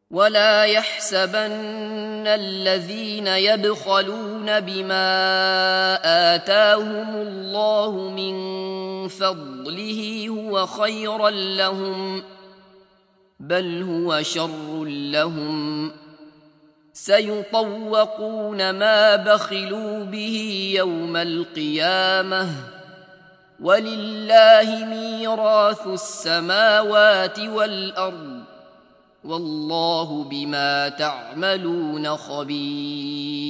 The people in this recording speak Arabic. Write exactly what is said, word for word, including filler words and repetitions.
ولا يحسبن الذين يبخلون بما آتاهم الله من فضله هو خيرا لهم، بل هو شر لهم، سيطوقون ما بخلوا به يوم القيامة، ولله ميراث السماوات والأرض، والله بما تعملون خبير.